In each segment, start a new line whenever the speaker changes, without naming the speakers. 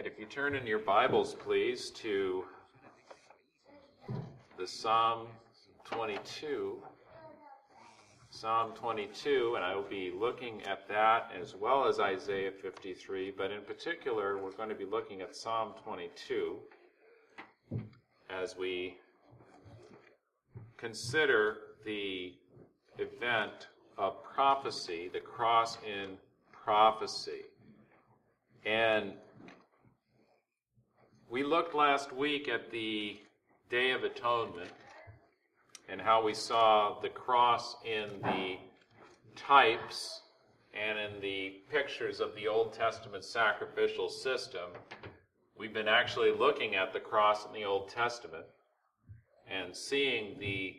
right, if you turn in your Bibles, please, to the Psalm 22. Psalm 22, and I will be looking at that as well as Isaiah 53, but in particular, we're going to be looking at Psalm 22 as we consider the event of prophecy, the cross in prophecy. And we looked last week at the Day of Atonement and how we saw the cross in the types and in the pictures of the Old Testament sacrificial system. We've been actually looking at the cross in the Old Testament and seeing the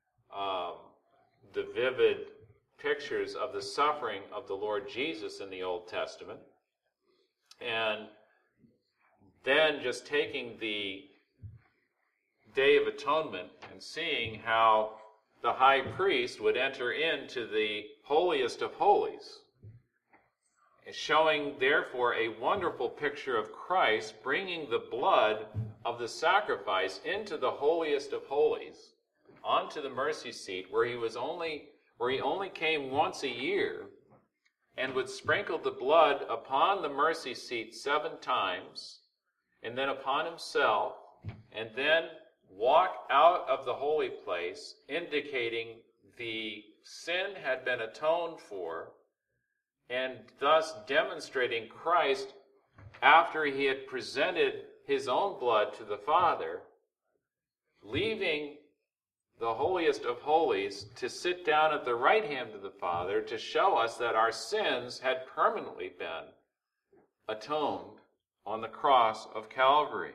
vivid pictures of the suffering of the Lord Jesus in the Old Testament, and then just taking the Day of Atonement and seeing how the high priest would enter into the holiest of holies, showing therefore a wonderful picture of Christ bringing the blood of the sacrifice into the holiest of holies, onto the mercy seat where he only came once a year, and would sprinkle the blood upon the mercy seat 7 times, and then upon himself, and then walk out of the holy place, indicating the sin had been atoned for, and thus demonstrating Christ, after he had presented his own blood to the Father, leaving the holiest of holies to sit down at the right hand of the Father to show us that our sins had permanently been atoned on the cross of Calvary.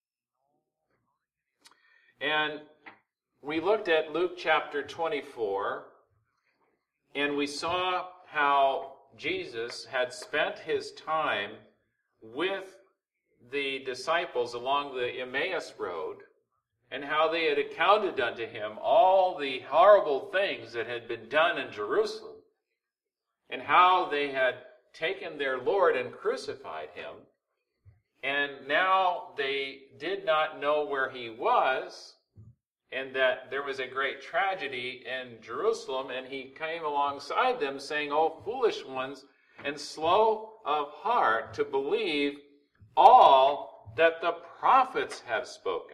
And we looked at Luke chapter 24, and we saw how Jesus had spent his time with the disciples along the Emmaus road, and how they had accounted unto him all the horrible things that had been done in Jerusalem, and how they had taken their Lord and crucified him, and now they did not know where he was, and that there was a great tragedy in Jerusalem, and he came alongside them saying, "O foolish ones, and slow of heart to believe all that the prophets have spoken."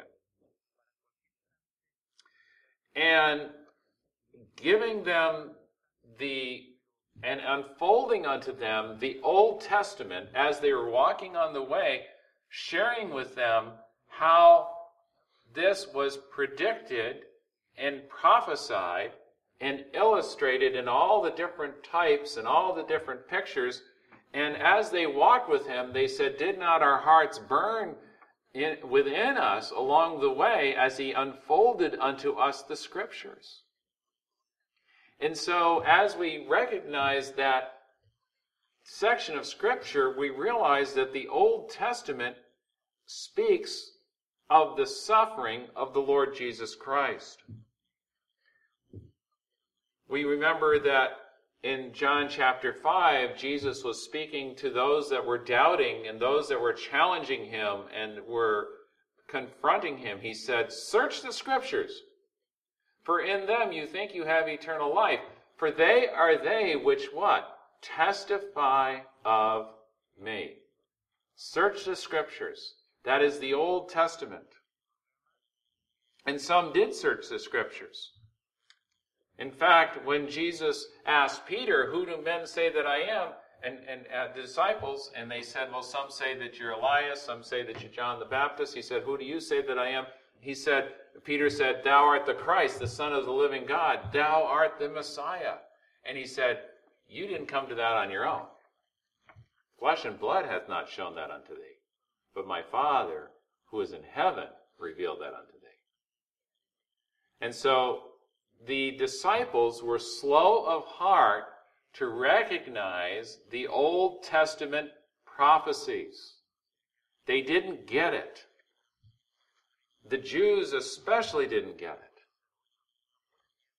And giving them and unfolding unto them the Old Testament as they were walking on the way, sharing with them how this was predicted and prophesied and illustrated in all the different types and all the different pictures. And as they walked with him, they said, "Did not our hearts burn within us along the way as he unfolded unto us the Scriptures?" And so as we recognize that section of Scripture, we realize that the Old Testament speaks of the suffering of the Lord Jesus Christ. We remember that in John chapter 5, Jesus was speaking to those that were doubting and those that were challenging him and were confronting him. He said, "Search the Scriptures, for in them you think you have eternal life. For they are they which" what? "Testify of me." Search the Scriptures. That is the Old Testament. And some did search the Scriptures. In fact, when Jesus asked Peter, "Who do men say that I am?" and the disciples, and they said, "Well, some say that you're Elias, some say that you're John the Baptist." He said, "Who do you say that I am?" Peter said, "Thou art the Christ, the Son of the living God. Thou art the Messiah." And he said, "You didn't come to that on your own. Flesh and blood hath not shown that unto thee, but my Father who is in heaven revealed that unto thee." And so the disciples were slow of heart to recognize the Old Testament prophecies. They didn't get it. The Jews especially didn't get it.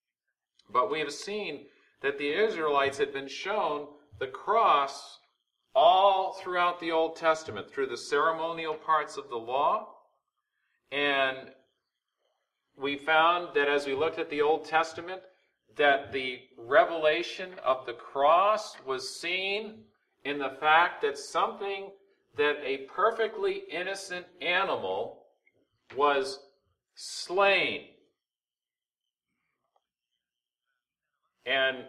But we have seen that the Israelites had been shown the cross all throughout the Old Testament, through the ceremonial parts of the law. And we found that as we looked at the Old Testament, that the revelation of the cross was seen in the fact that a perfectly innocent animal was slain. And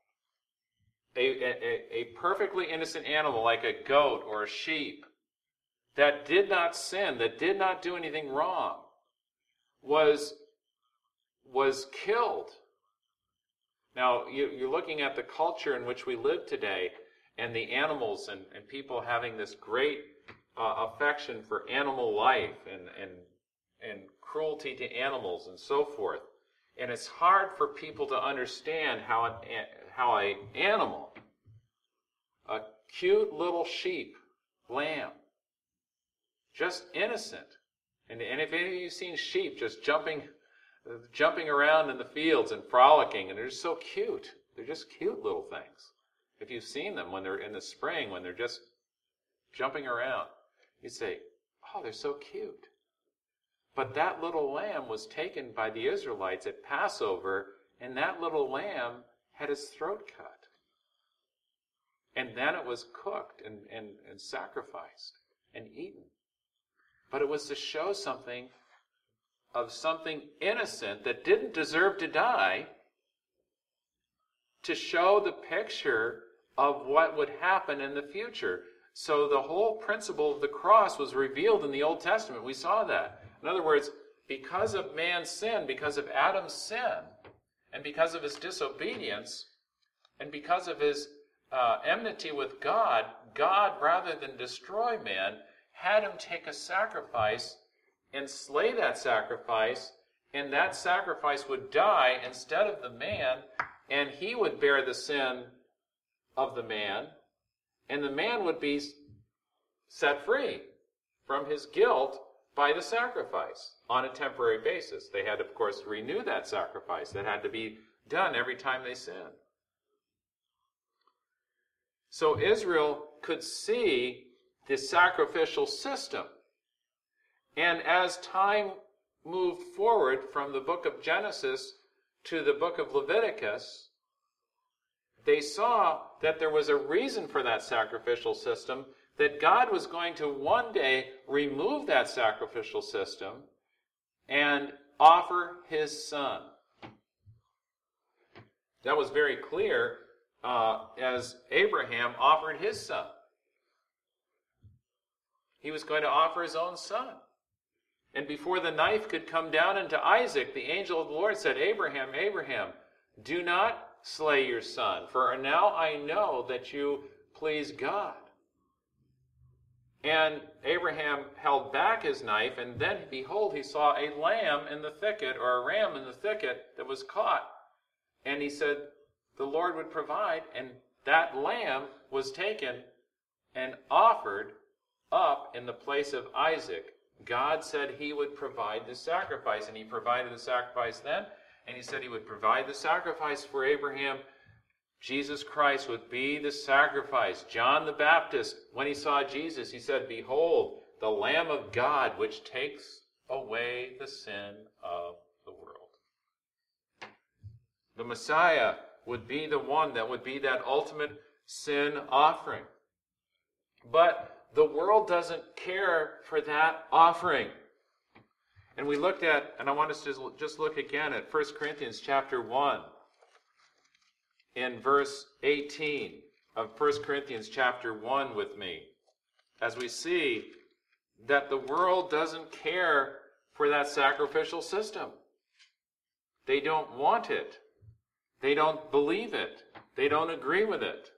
a perfectly innocent animal like a goat or a sheep that did not sin, that did not do anything wrong, was killed. Now, you're looking at the culture in which we live today, and the animals and people having this great affection for animal life and cruelty to animals and so forth. And it's hard for people to understand how an animal, a cute little sheep, lamb, just innocent. And if any of you have seen sheep just jumping around in the fields and frolicking, and they're just so cute. They're just cute little things. If you've seen them when they're in the spring, when they're just jumping around, you say, oh, they're so cute. But that little lamb was taken by the Israelites at Passover, and that little lamb had its throat cut. And then it was cooked and sacrificed and eaten. But it was to show something innocent that didn't deserve to die, to show the picture of what would happen in the future. So the whole principle of the cross was revealed in the Old Testament. We saw that. In other words, because of man's sin, because of Adam's sin, and because of his disobedience, and because of his enmity with God, God, rather than destroy man, had him take a sacrifice and slay that sacrifice, and that sacrifice would die instead of the man, and he would bear the sin of the man, and the man would be set free from his guilt by the sacrifice on a temporary basis. They had, of course, to renew that sacrifice. That had to be done every time they sinned. So Israel could see the sacrificial system. And as time moved forward from the book of Genesis to the book of Leviticus, they saw that there was a reason for that sacrificial system, that God was going to one day remove that sacrificial system and offer his Son. That was very clear as Abraham offered his son. He was going to offer his own son. And before the knife could come down into Isaac, the angel of the Lord said, Abraham, Abraham, do not slay your son, for now I know that you please God. And Abraham held back his knife, and then, behold, he saw a lamb in the thicket, or a ram in the thicket that was caught. And he said the Lord would provide, and that lamb was taken and offered up in the place of Isaac. God said he would provide the sacrifice, and he provided the sacrifice then, and he said he would provide the sacrifice for Abraham. Jesus Christ would be the sacrifice. John the Baptist, when he saw Jesus, he said, behold, the Lamb of God, which takes away the sin of the world. The Messiah would be the one that would be that ultimate sin offering. But the world doesn't care for that offering. And we looked at, and I want us to just look again at 1 Corinthians chapter 1. In verse 18 of 1 Corinthians chapter 1 with me, as we see that the world doesn't care for that sacrificial system. They don't want it. They don't believe it. They don't agree with it.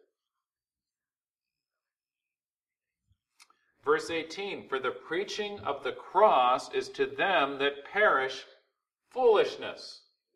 Verse 18, for the preaching of the cross is to them that perish foolishness.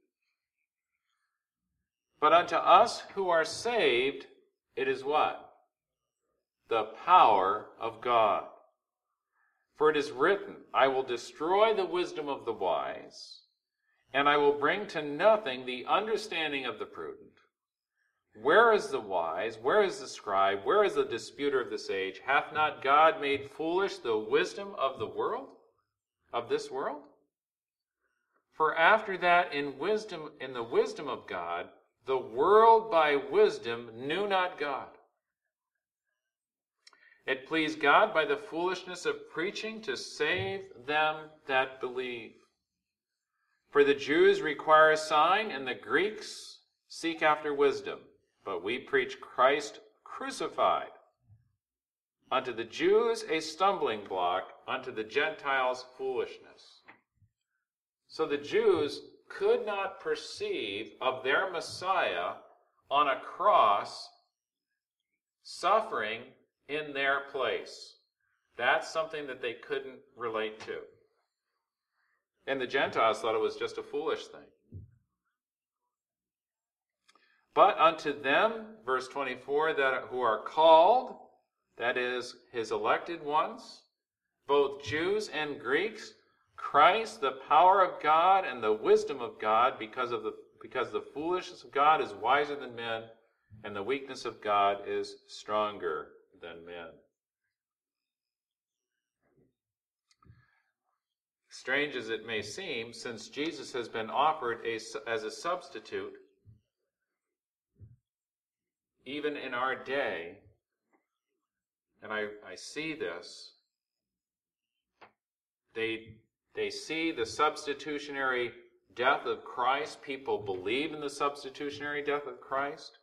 But unto us who are saved, it is what? The power of God. For it is written, I will destroy the wisdom of the wise, and I will bring to nothing the understanding of the prudent. Where is the wise? Where is the scribe? Where is the disputer of this age? Hath not God made foolish the wisdom of the world, of this world? For after that, in the wisdom of God, the world by wisdom knew not God. It pleased God by the foolishness of preaching to save them that believe. For the Jews require a sign, and the Greeks seek after wisdom. But we preach Christ crucified. Unto the Jews a stumbling block, unto the Gentiles foolishness. So the Jews could not perceive of their Messiah on a cross suffering in their place. That's something that they couldn't relate to. And the Gentiles thought it was just a foolish thing. But unto them, verse 24, that who are called, that is, his elected ones, both Jews and Greeks, Christ, the power of God and the wisdom of God, because the foolishness of God is wiser than men, and the weakness of God is stronger than men. Strange as it may seem, since Jesus has been offered as a substitute, even in our day, and I see this, they see the substitutionary death of Christ. People believe in the substitutionary death of Christ,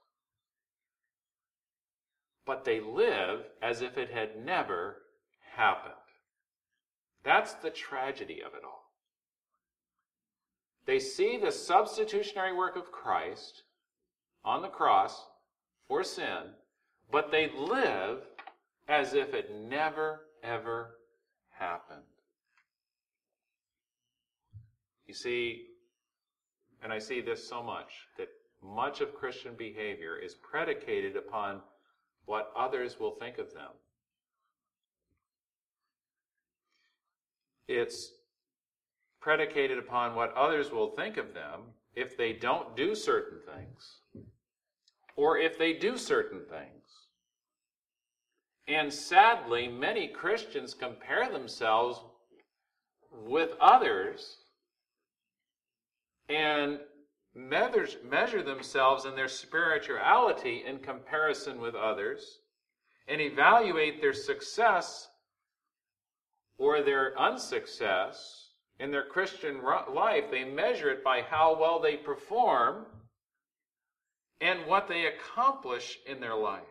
but they live as if it had never happened. That's the tragedy of it all. They see the substitutionary work of Christ on the cross for sin, but they live as if it never, ever happened. You see, and I see this so much, that much of Christian behavior is predicated upon what others will think of them. It's predicated upon what others will think of them if they don't do certain things, or if they do certain things. And sadly, many Christians compare themselves with others and measure themselves in their spirituality in comparison with others, and evaluate their success or their unsuccess in their Christian life. They measure it by how well they perform and what they accomplish in their life.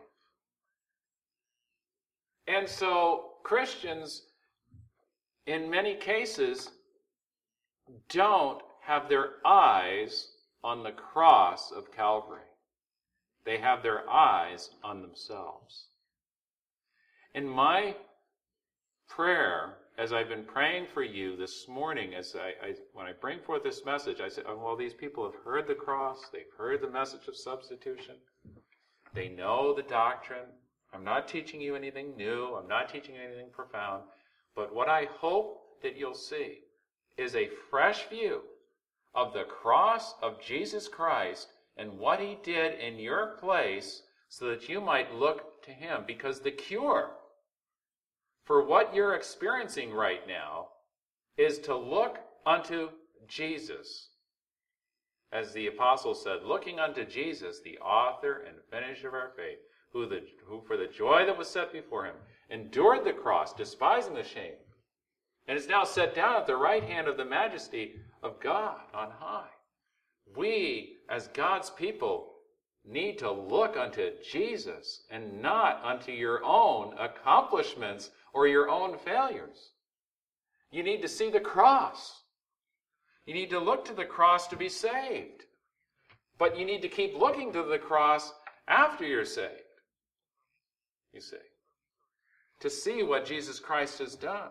And so Christians, in many cases, don't have their eyes on the cross of Calvary. They have their eyes on themselves. In my prayer, as I've been praying for you this morning, when I bring forth this message, I say, oh, well, these people have heard the cross, they've heard the message of substitution, they know the doctrine. I'm not teaching you anything new, I'm not teaching anything profound, but what I hope that you'll see is a fresh view of the cross of Jesus Christ and what he did in your place, so that you might look to him. Because the cure for what you're experiencing right now is to look unto Jesus. As the apostle said, looking unto Jesus, the author and finisher of our faith, who for the joy that was set before him endured the cross, despising the shame, and is now set down at the right hand of the majesty of God on high. We, as God's people, need to look unto Jesus and not unto your own accomplishments or your own failures. You need to see the cross. You need to look to the cross to be saved. But you need to keep looking to the cross after you're saved, you see, to see what Jesus Christ has done.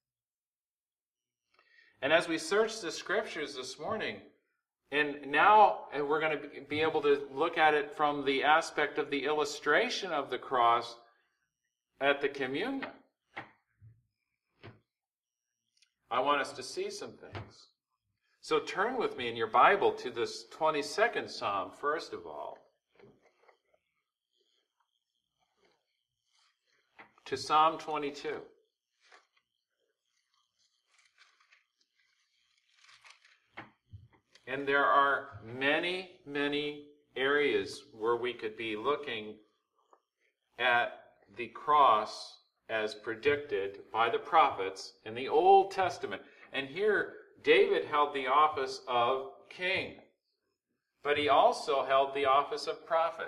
And as we search the scriptures this morning, and now we're going to be able to look at it from the aspect of the illustration of the cross at the communion, I want us to see some things. So turn with me in your Bible to this 22nd Psalm, first of all. to Psalm 22. And there are many, many areas where we could be looking at the cross as predicted by the prophets in the Old Testament. And here, David held the office of king, but he also held the office of prophet.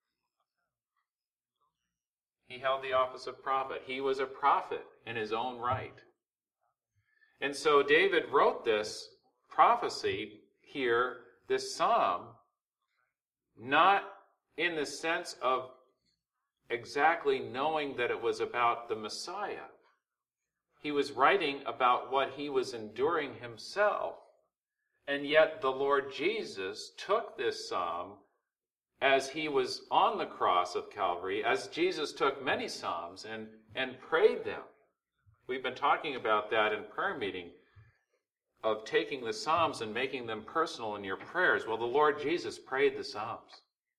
He held the office of prophet. He was a prophet in his own right. And so David wrote this prophecy here, this psalm, not in the sense of exactly knowing that it was about the Messiah. He was writing about what he was enduring himself. And yet the Lord Jesus took this psalm as he was on the cross of Calvary, as Jesus took many psalms and prayed them. We've been talking about that in prayer meeting, of taking the psalms and making them personal in your prayers. Well, the Lord Jesus prayed the psalms.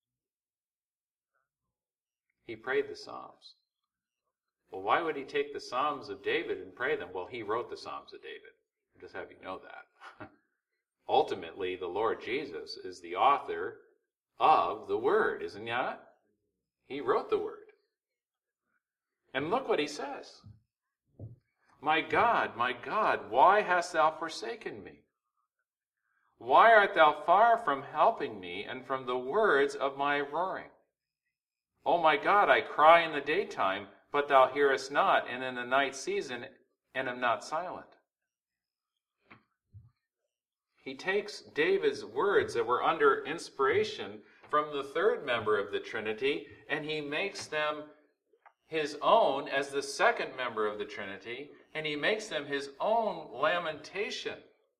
He prayed the psalms. Well, why would he take the psalms of David and pray them? Well, he wrote the psalms of David. I'll just have you know that. Ultimately, the Lord Jesus is the author of the Word, isn't he not? He wrote the Word. And look what he says. My God, why hast thou forsaken me? Why art thou far from helping me and from the words of my roaring? O my God, I cry in the daytime, but thou hearest not, and in the night season, and am not silent. He takes David's words that were under inspiration from the third member of the Trinity, and he makes them his own as the second member of the Trinity, and he makes them his own lamentation.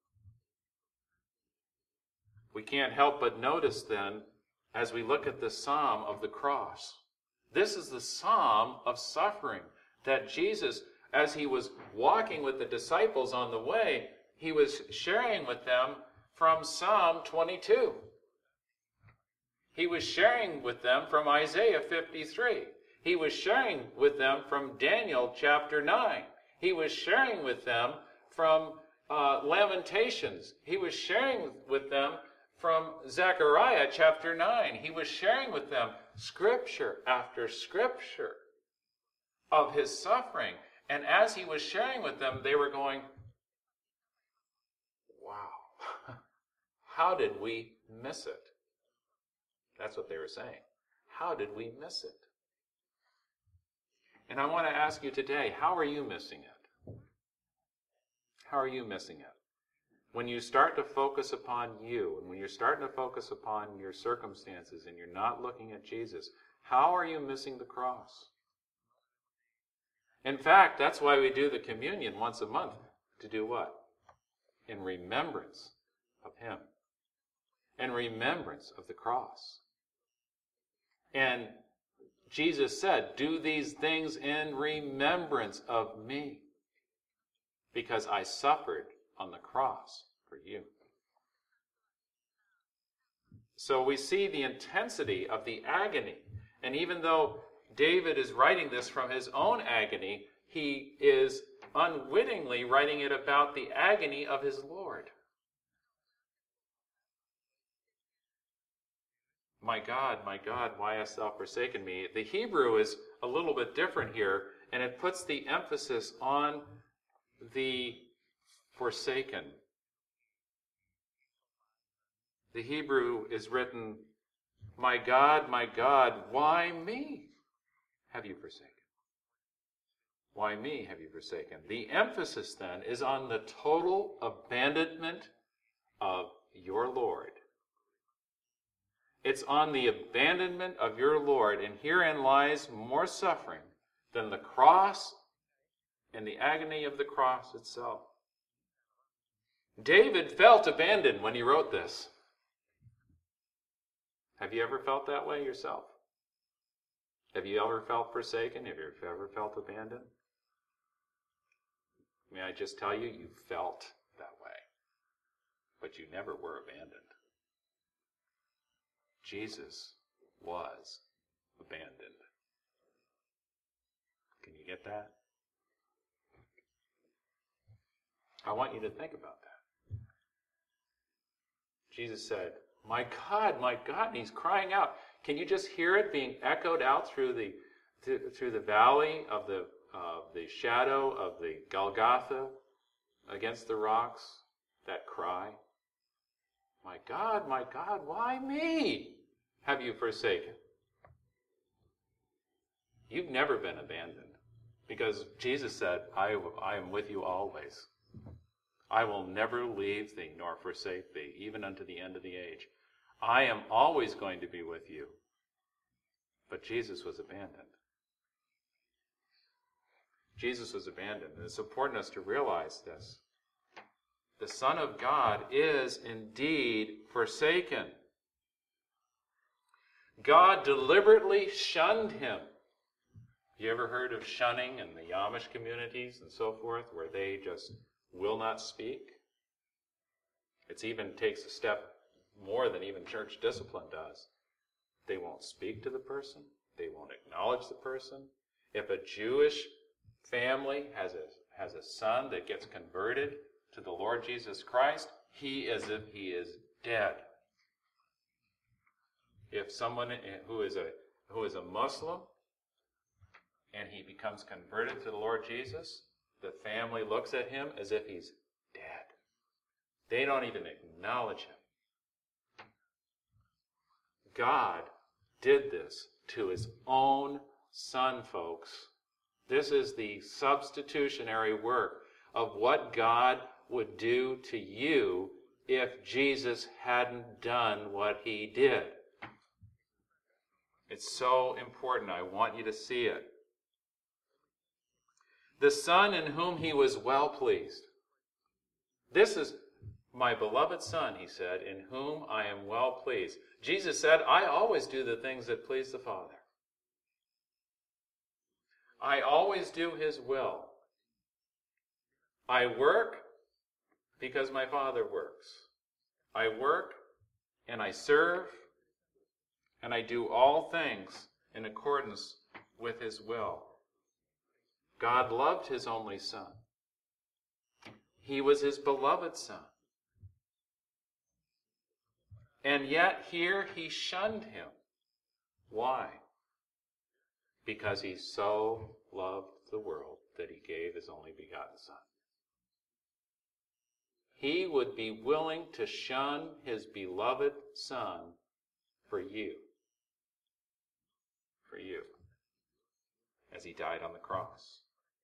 We can't help but notice then, as we look at the psalm of the cross, this is the psalm of suffering that Jesus, as he was walking with the disciples on the way, he was sharing with them from Psalm 22. He was sharing with them from Isaiah 53. He was sharing with them from Daniel chapter 9. He was sharing with them from Lamentations. He was sharing with them from Zechariah chapter 9. He was sharing with them scripture after scripture of his suffering. And as he was sharing with them, they were going, wow, how did we miss it? That's what they were saying. How did we miss it? And I want to ask you today, how are you missing it? How are you missing it? When you start to focus upon you, and when you're starting to focus upon your circumstances, and you're not looking at Jesus, how are you missing the cross? In fact, that's why we do the communion once a month. To do what? In remembrance of him. In remembrance of the cross. And Jesus said, do these things in remembrance of me, because I suffered on the cross for you. So we see the intensity of the agony. And even though David is writing this from his own agony, he is unwittingly writing it about the agony of his Lord. My God, why hast thou forsaken me? The Hebrew is a little bit different here, and it puts the emphasis on the forsaken. The Hebrew is written, my God, why me have you forsaken? Why me have you forsaken? The emphasis then is on the total abandonment of your Lord. It's on the abandonment of your Lord, and herein lies more suffering than the cross and the agony of the cross itself. David felt abandoned when he wrote this. Have you ever felt that way yourself? Have you ever felt forsaken? Have you ever felt abandoned? May I just tell you, you felt that way, but you never were abandoned. Jesus was abandoned. Can You get that? I want you to think about that. Jesus said, my God, and he's crying out. Can you just hear it being echoed out through the valley of the shadow of the Golgotha against the rocks? That cry. My God, why me have you forsaken? You've never been abandoned, because Jesus said, I am with you always. I will never leave thee nor forsake thee, even unto the end of the age. I am always going to be with you. But Jesus was abandoned. Jesus was abandoned. And it's important us to realize this. The Son of God is indeed forsaken. God deliberately shunned him. You ever heard of shunning in the Amish communities and so forth, where they just will not speak? It even takes a step more than even church discipline does. They won't speak to the person. They won't acknowledge the person. If a Jewish family has a son that gets converted to the Lord Jesus Christ, he as if he is dead. If someone who is a Muslim and he becomes converted to the Lord Jesus, the family looks at him as if he's dead. They don't even acknowledge him. God did this to his own Son, folks. This is the substitutionary work of what God would do to you if Jesus hadn't done what he did. It's so important. I want you to see it. The Son in whom he was well pleased. This is my beloved Son, he said, in whom I am well pleased. Jesus said, I always do the things that please the Father. I always do his will. I work because my Father works. I work and I serve and I do all things in accordance with his will. God loved his only Son. He was his beloved Son. And yet here he shunned him. Why? Because he so loved the world that he gave his only begotten Son. He would be willing to shun his beloved Son for you. For you. As he died on the cross.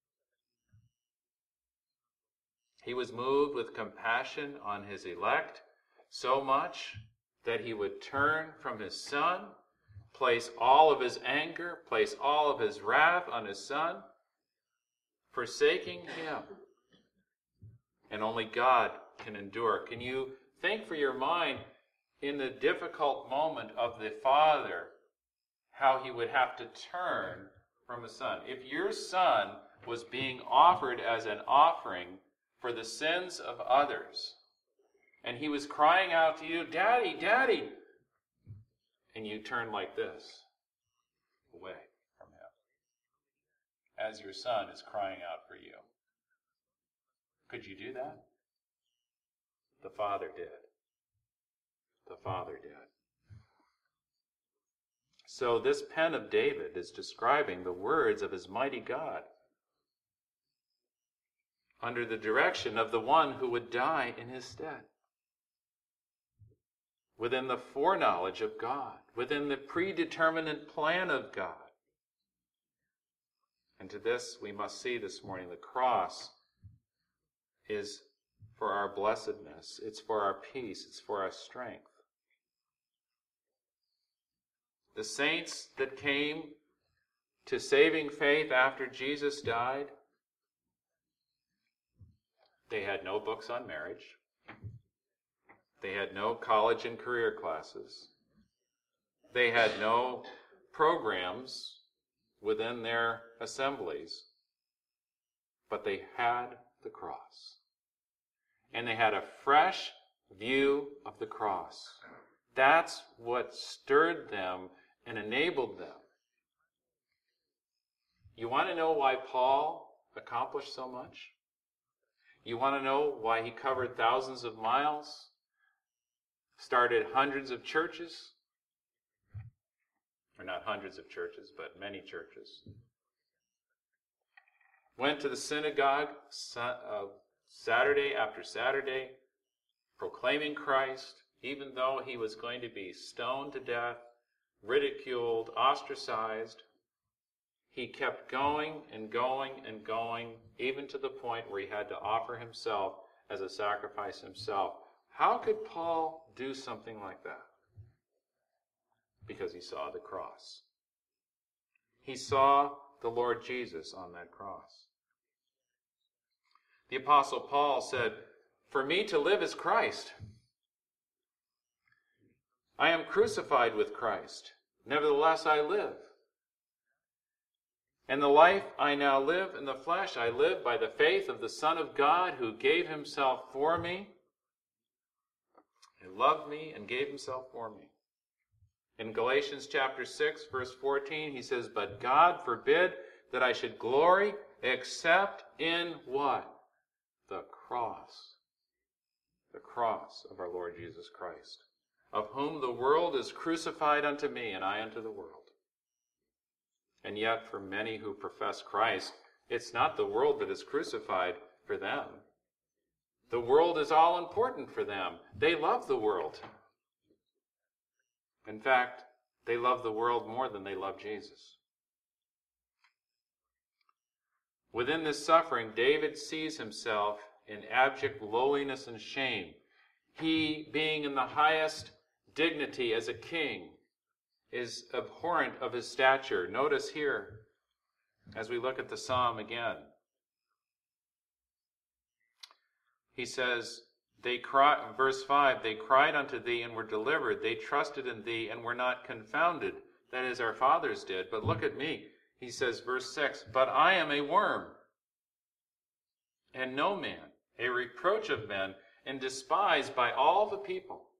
He was moved with compassion on his elect so much that he would turn from his Son, place all of his anger, place all of his wrath on his Son, forsaking him. And only God can endure. Can you think for your mind in the difficult moment of the Father how he would have to turn from his Son? If your Son was being offered as an offering for the sins of others, and he was crying out to you, Daddy, Daddy, and you turn like this, away from him, as your Son is crying out for you. Could you do that? The Father did. The Father did. So this pen of David is describing the words of his mighty God under the direction of the one who would die in his stead. Within the foreknowledge of God, within the predeterminate plan of God. And to this we must see this morning, the cross is for our blessedness, it's for our peace, it's for our strength. The saints that came to saving faith after Jesus died, they had no books on marriage. They had no college and career classes. They had no programs within their assemblies. But they had the cross. And they had a fresh view of the cross. That's what stirred them and enabled them. You want to know why Paul accomplished so much? You want to know why he covered thousands of miles, started hundreds of churches? Or not hundreds of churches, but many churches. Went to the synagogue Saturday after Saturday, proclaiming Christ, even though he was going to be stoned to death, ridiculed, ostracized. He kept going and going and going, even to the point where he had to offer himself as a sacrifice himself. How could Paul do something like that? Because he saw the cross. He saw the Lord Jesus on that cross. The Apostle Paul said, "For me to live is Christ. I am crucified with Christ. Nevertheless I live. And the life I now live in the flesh, I live by the faith of the Son of God who gave himself for me. He loved me and gave himself for me." In Galatians chapter 6, verse 14, he says, "But God forbid that I should glory except in" what? The cross. The cross of our Lord Jesus Christ, of whom the world is crucified unto me, and I unto the world. And yet, for many who profess Christ, it's not the world that is crucified for them. The world is all important for them. They love the world. In fact, they love the world more than they love Jesus. Within this suffering, David sees himself in abject lowliness and shame. He, being in the highest dignity as a king, is abhorrent of his stature. Notice here, as we look at the psalm again, he says, verse 5, "They cried unto thee and were delivered. They trusted in thee and were not confounded." That is, our fathers did. But look at me. He says, verse 6, "But I am a worm, and no man, a reproach of men, and despised by all the people."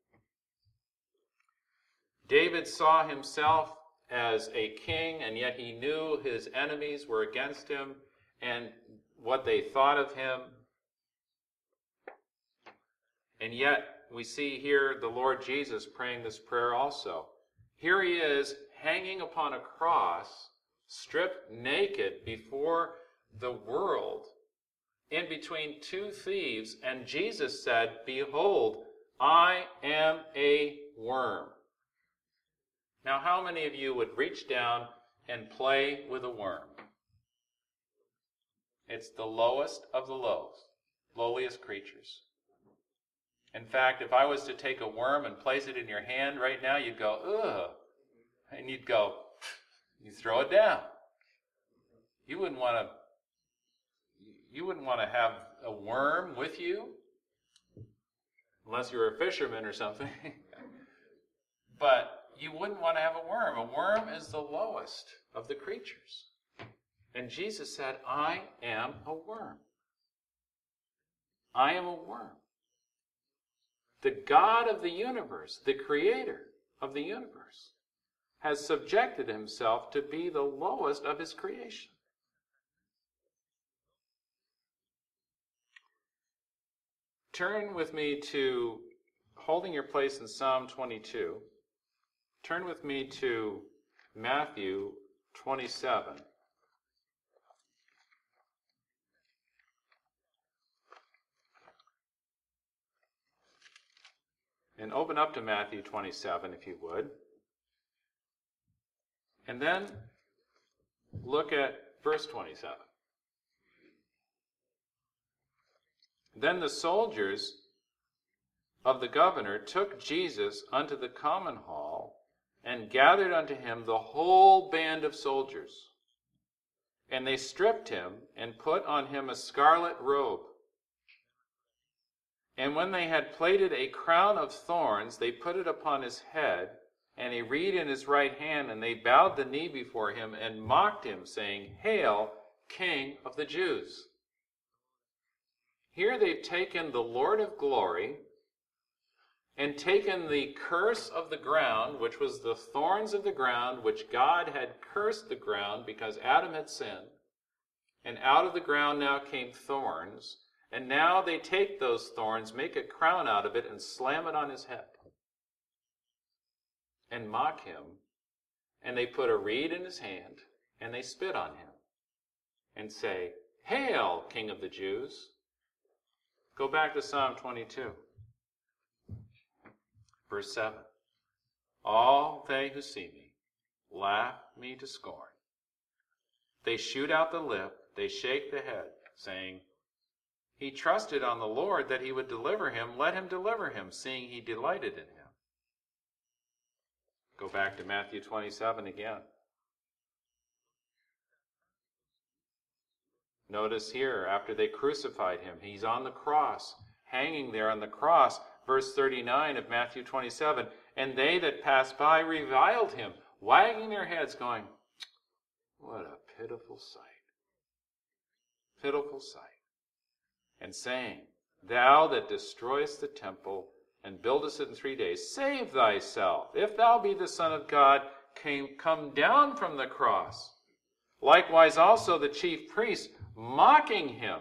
David saw himself as a king, and yet he knew his enemies were against him and what they thought of him. And yet, we see here the Lord Jesus praying this prayer also. Here he is, hanging upon a cross, stripped naked before the world, in between two thieves, and Jesus said, "Behold, I am a worm." Now, how many of you would reach down and play with a worm? It's the lowest of the lowliest creatures. In fact, if I was to take a worm and place it in your hand right now, you'd go, "Ugh," and you'd throw it down. You wouldn't want to have a worm with you, unless you were a fisherman or something. But you wouldn't want to have a worm. A worm is the lowest of the creatures. And Jesus said, "I am a worm. I am a worm." The God of the universe, the creator of the universe, has subjected himself to be the lowest of his creation. Turn with me to, holding your place in Psalm 22, turn with me to Matthew 27. And open up to Matthew 27, if you would. And then look at verse 27. "Then the soldiers of the governor took Jesus unto the common hall, and gathered unto him the whole band of soldiers. And they stripped him, and put on him a scarlet robe. And when they had plaited a crown of thorns, they put it upon his head, and a reed in his right hand, and they bowed the knee before him, and mocked him, saying, 'Hail, King of the Jews.'" Here they've taken the Lord of glory, and taken the curse of the ground, which was the thorns of the ground, which God had cursed the ground because Adam had sinned, and out of the ground now came thorns, and now they take those thorns, make a crown out of it, and slam it on his head, and mock him, and they put a reed in his hand, and they spit on him, and say, "Hail, King of the Jews!" Go back to Psalm 22. Verse 7. All they who see me laugh me to scorn. They shoot out the lip, they shake the head, saying, "He trusted on the Lord that he would deliver him. Let him deliver him, seeing he delighted in him." Go back to Matthew 27 again. Notice here, after they crucified him, he's on the cross, hanging there on the cross. Verse 39 of Matthew 27, "And they that passed by reviled him, wagging their heads, going, 'What a pitiful sight, pitiful sight,' and saying, 'Thou that destroyest the temple and buildest it in 3 days, save thyself. If thou be the Son of God, come down from the cross.' Likewise also the chief priests, mocking him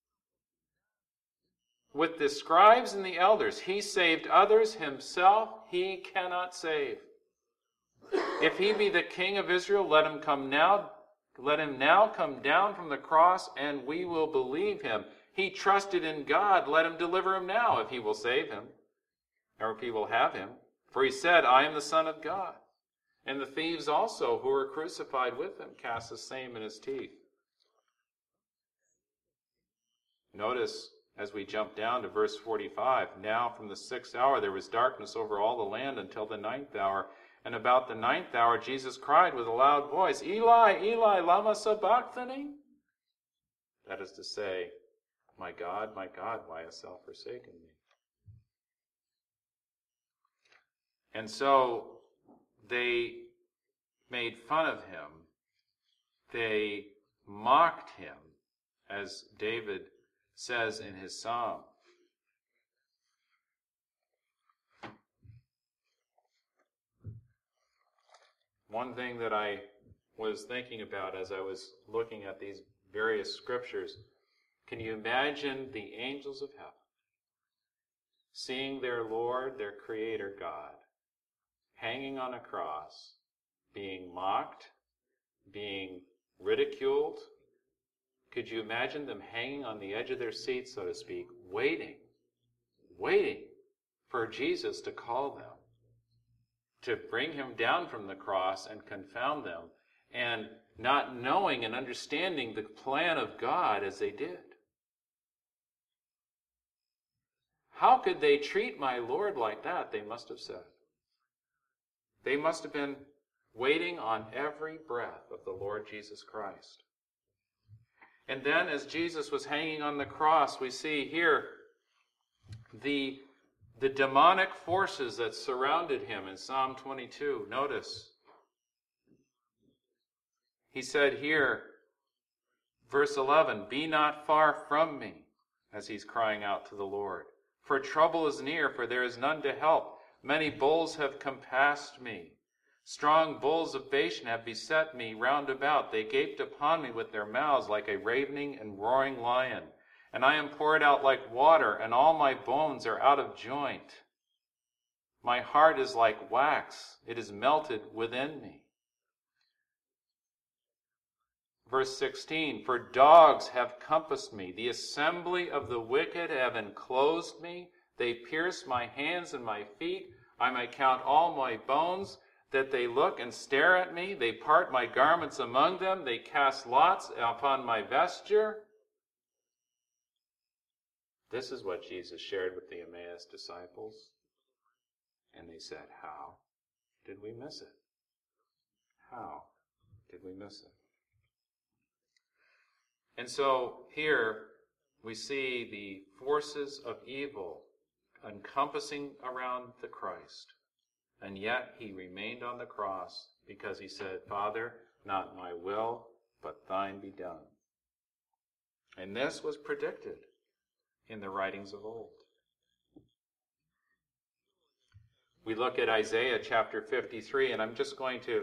with the scribes and the elders. He saved others, himself he cannot save. If he be the King of Israel, let him now come down from the cross, and we will believe him. He trusted in God, let him deliver him now, if he will save him, or if he will have him. For he said, I am the Son of God. And the thieves also, who were crucified with him, cast the same in his teeth." Notice, as we jump down to verse 45, "Now from the 6th hour there was darkness over all the land until the 9th hour. And about the 9th hour Jesus cried with a loud voice, Eli, Eli, lama sabachthani?" That is to say, my God, why hast thou forsaken me?" And so they made fun of him. They mocked him, as David says in his psalm. One thing that I was thinking about as I was looking at these various scriptures, can you imagine the angels of heaven seeing their Lord, their Creator God, hanging on a cross, being mocked, being ridiculed? Could you imagine them hanging on the edge of their seat, so to speak, waiting for Jesus to call them, to bring him down from the cross and confound them, and not knowing and understanding the plan of God as they did? How could they treat my Lord like that, they must have said. They must have been waiting on every breath of the Lord Jesus Christ. And then as Jesus was hanging on the cross, we see here the demonic forces that surrounded him in Psalm 22. Notice, he said here, verse 11, "Be not far from me," as he's crying out to the Lord. "For trouble is near, for there is none to help. Many bulls have compassed me. Strong bulls of Bashan have beset me round about. They gaped upon me with their mouths like a ravening and roaring lion. And I am poured out like water, and all my bones are out of joint. My heart is like wax. It is melted within me." Verse 16, "For dogs have compassed me. The assembly of the wicked have enclosed me. They pierce my hands and my feet. I may count all my bones, that they look and stare at me. They part my garments among them. They cast lots upon my vesture." This is what Jesus shared with the Emmaus disciples. And they said, "How did we miss it? How did we miss it?" And so here we see the forces of evil encompassing around the Christ. And yet he remained on the cross because he said, "Father, not my will, but thine be done." And this was predicted in the writings of old. we look at Isaiah chapter 53, and I'm just going to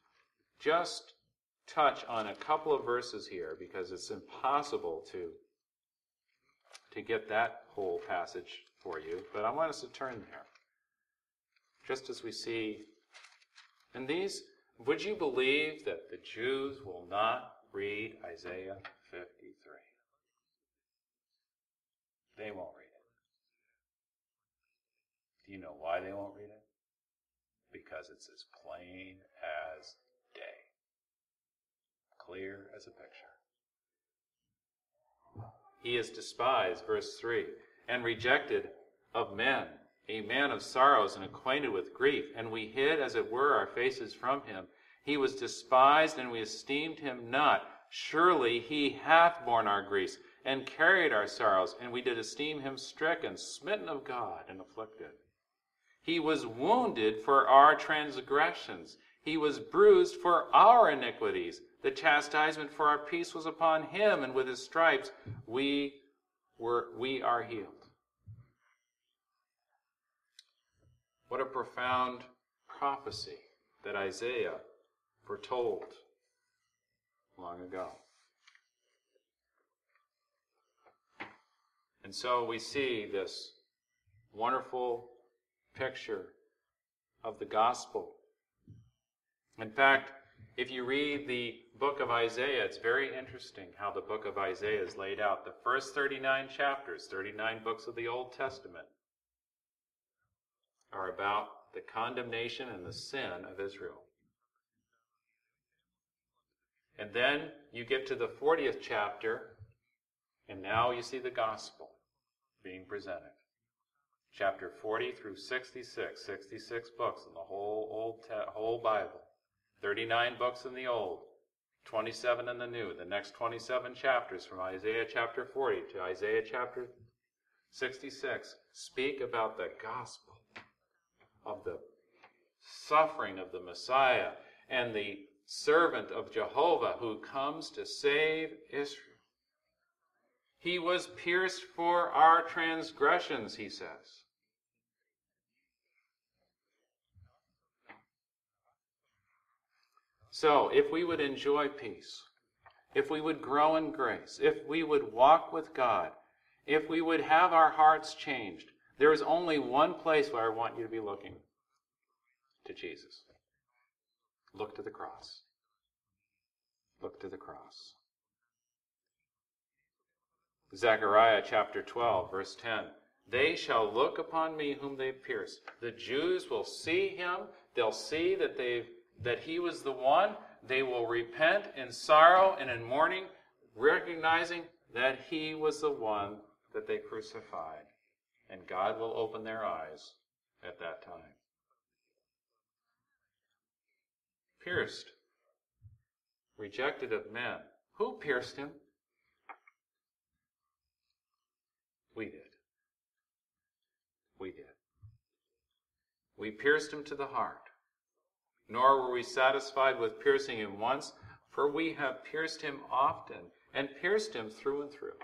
touch on a couple of verses here because it's impossible to get that whole passage for you. But I want us to turn there. Just as we see in these, would you believe that the Jews will not read Isaiah 53? They won't read it. Do you know why they won't read it? Because it's as plain as day. Clear as a picture. He is despised, verse 3, and rejected of men, a man of sorrows and acquainted with grief, and we hid, as it were, our faces from him. He was despised, and we esteemed him not. Surely he hath borne our griefs, and carried our sorrows, and we did esteem him stricken, smitten of God, and afflicted. He was wounded for our transgressions. He was bruised for our iniquities. The chastisement for our peace was upon him, and with his stripes we are healed. What a profound prophecy that Isaiah foretold long ago. And so we see this wonderful picture of the gospel. In fact, if you read the book of Isaiah, it's very interesting how the book of Isaiah is laid out. The first 39 chapters, 39 books of the Old Testament, are about the condemnation and the sin of Israel. And then you get to the 40th chapter, and now you see the gospel being presented. Chapter 40 through 66 books in the whole Bible. 39 books in the Old, 27 in the New. The next 27 chapters from Isaiah chapter 40 to Isaiah chapter 66 speak about the gospel of the suffering of the Messiah and the servant of Jehovah who comes to save Israel. He was pierced for our transgressions, he says. So, if we would enjoy peace, if we would grow in grace, if we would walk with God, if we would have our hearts changed, there is only one place where I want you to be looking: to Jesus. Look to the cross. Look to the cross. Zechariah chapter 12, verse 10. They shall look upon me whom they've pierced. The Jews will see him. They'll see that he was the one. They will repent in sorrow and in mourning, recognizing that he was the one that they crucified. And God will open their eyes at that time. Pierced, rejected of men. Who pierced him? We did. We did. We pierced him to the heart. Nor were we satisfied with piercing him once, for we have pierced him often, and pierced him through and through.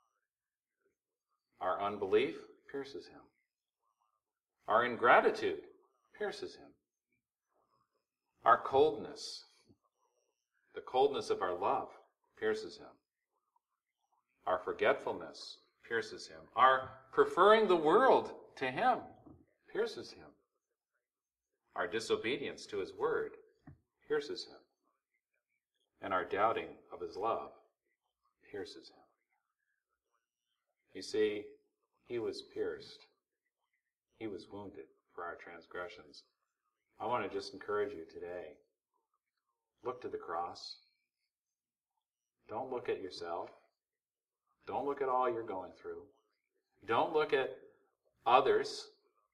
Our unbelief pierces him. Our ingratitude pierces him. Our coldness, the coldness of our love, pierces him. Our forgetfulness pierces him. Our preferring the world to him pierces him. Our disobedience to his word pierces him. And our doubting of his love pierces him. You see, he was pierced. He was wounded for our transgressions. I want to just encourage you today. Look to the cross. Don't look at yourself. Don't look at all you're going through. Don't look at others.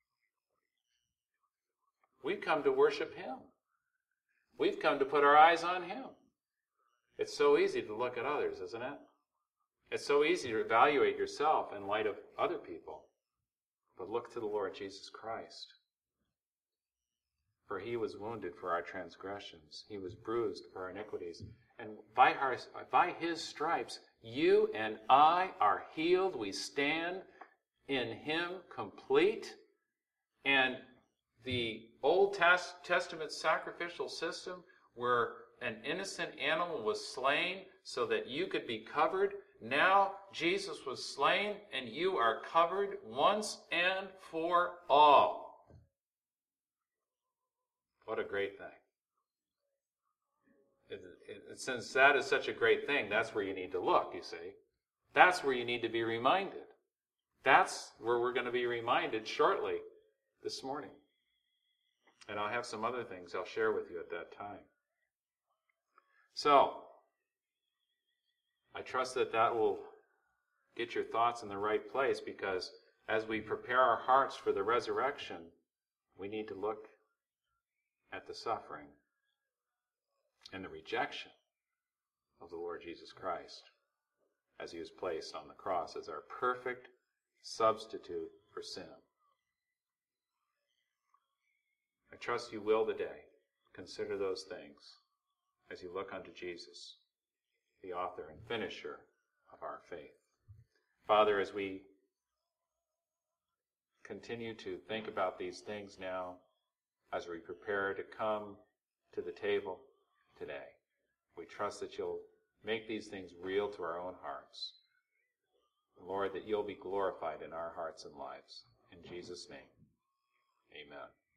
We've come to worship him. We've come to put our eyes on him. It's so easy to look at others, isn't it? It's so easy to evaluate yourself in light of other people. But look to the Lord Jesus Christ. For he was wounded for our transgressions. He was bruised for our iniquities. And by his stripes, you and I are healed. We stand in him complete. And the Old Testament sacrificial system where an innocent animal was slain so that you could be covered. Now Jesus was slain and you are covered once and for all. What a great thing. Since that is such a great thing, that's where you need to look, you see. That's where you need to be reminded. That's where we're going to be reminded shortly this morning. And I'll have some other things I'll share with you at that time. So, I trust that that will get your thoughts in the right place, because as we prepare our hearts for the resurrection, we need to look at the suffering and the rejection of the Lord Jesus Christ as he was placed on the cross as our perfect substitute for sin. I trust you will today consider those things as you look unto Jesus, the author and finisher of our faith. Father, as we continue to think about these things now, as we prepare to come to the table today, we trust that you'll make these things real to our own hearts. Lord, that you'll be glorified in our hearts and lives. In Jesus' name, amen.